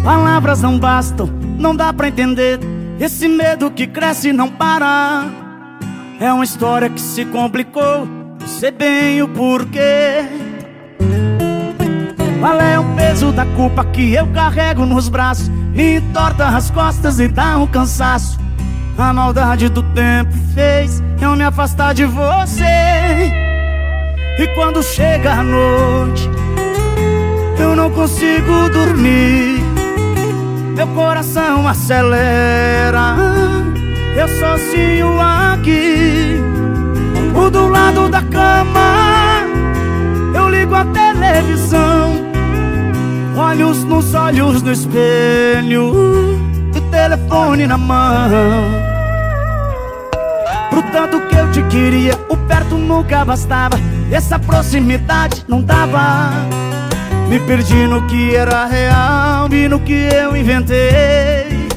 Palavras não bastam, não dá pra entender. Esse medo que cresce e não para. É uma história que se complicou, não sei bem o porquê. Qual é o peso da culpa que eu carrego nos braços? Me entorta as costas e dá um cansaço. A maldade do tempo fez eu me afastar de você. E quando chega a noite, eu não consigo dormir. Meu coração acelera, eu sozinho aqui. Do lado da cama, eu ligo a televisão. Olhos nos olhos no espelho, o telefone na mão. Pro tanto que eu te queria, o perto nunca bastava. Essa proximidade não dava. Me perdi no que era real e no que eu inventei.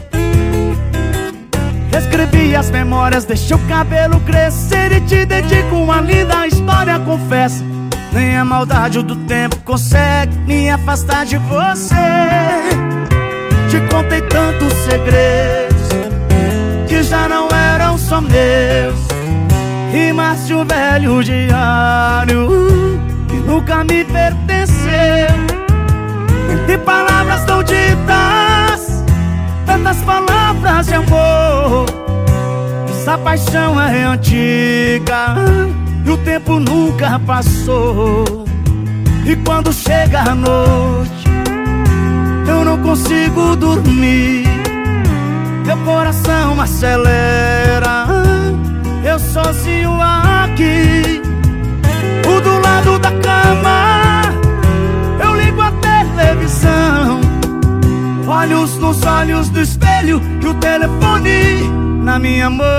Escrevi as memórias, deixei o cabelo crescer e te dedico uma linda história, confesso. Nem a maldade do tempo consegue me afastar de você. Te contei tantos segredos que já não eram só meus. Rimas de um velho diário que nunca me pertenceu. Entre palavras não ditas, tantas palavras de amor. Essa paixão é antiga e o tempo nunca passou. E quando chega a noite, eu não consigo dormir. Meu coração acelera, eu sozinho aqui. Do lado da cama, eu ligo a televisão. Olhos nos olhos do espelho e o telefone na minha mão.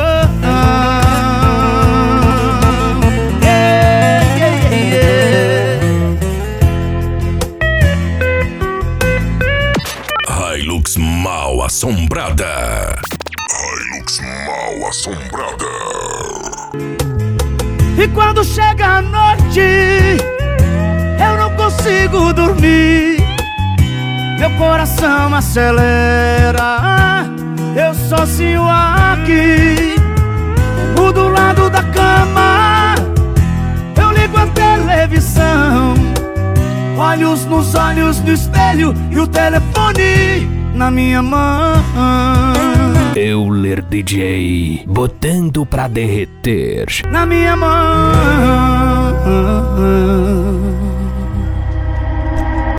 Hilux Mal Assombrada. Hilux Mal Assombrada. E quando chega a noite, eu não consigo dormir. Meu coração acelera, eu sozinho aqui. Do lado da cama, eu ligo a televisão. Olhos nos olhos do espelho e o telefone na minha mão. Euler DJ, botando pra derreter na minha mão.